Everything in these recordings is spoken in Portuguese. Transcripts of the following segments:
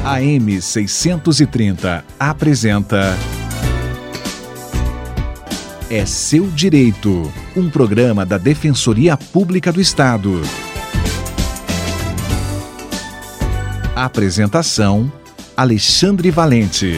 AM 630 apresenta É Seu Direito, um programa da Defensoria Pública do Estado. Apresentação: Alexandre Valente.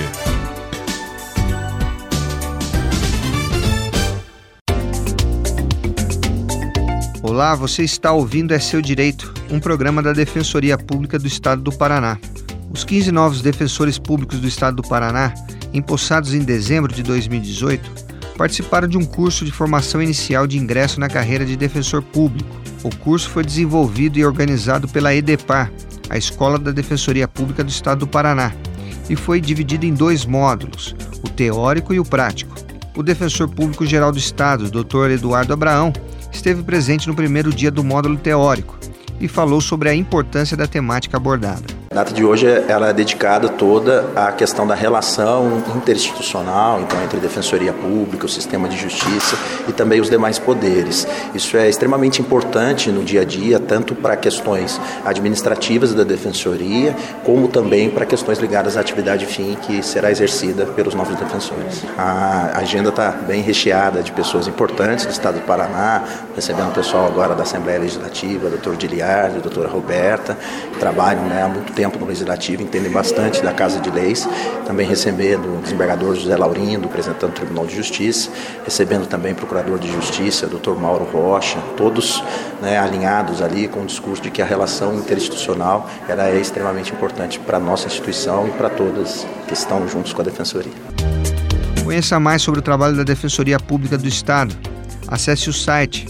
Olá, você está ouvindo É Seu Direito, um programa da Defensoria Pública do Estado do Paraná. Os 15 novos defensores públicos do Estado do Paraná, empossados em dezembro de 2018, participaram de um curso de formação inicial de ingresso na carreira de defensor público. O curso foi desenvolvido e organizado pela EDEPAR, a Escola da Defensoria Pública do Estado do Paraná, e foi dividido em 2 módulos, o teórico e o prático. O defensor público geral do Estado, Dr. Eduardo Abraão, esteve presente no primeiro dia do módulo teórico e falou sobre a importância da temática abordada. A data de hoje ela é dedicada toda à questão da relação interinstitucional, então entre a Defensoria Pública, o sistema de justiça e também os demais poderes. Isso é extremamente importante no dia a dia, tanto para questões administrativas da Defensoria, como também para questões ligadas à atividade fim que será exercida pelos novos defensores. A agenda está bem recheada de pessoas importantes do Estado do Paraná, recebendo o pessoal agora da Assembleia Legislativa, Dr. Diliardi, a doutora Roberta, que trabalham há muito tempo no Legislativo, entendem bastante da Casa de Leis, também recebendo o desembargador José Laurindo, representante do Tribunal de Justiça, recebendo também o Procurador de Justiça, Dr. Mauro Rocha, todos alinhados ali com o discurso de que a relação interinstitucional ela é extremamente importante para a nossa instituição e para todas que estão juntos com a Defensoria. Conheça mais sobre o trabalho da Defensoria Pública do Estado. Acesse o site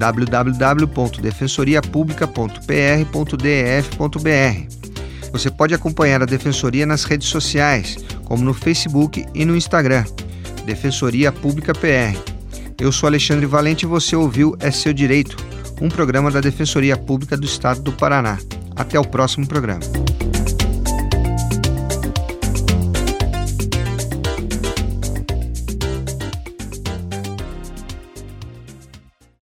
www.defensoriapublica.pr.def.br. Você pode acompanhar a Defensoria nas redes sociais, como no Facebook e no Instagram, Defensoria Pública PR. Eu sou Alexandre Valente e você ouviu É Seu Direito, um programa da Defensoria Pública do Estado do Paraná. Até o próximo programa.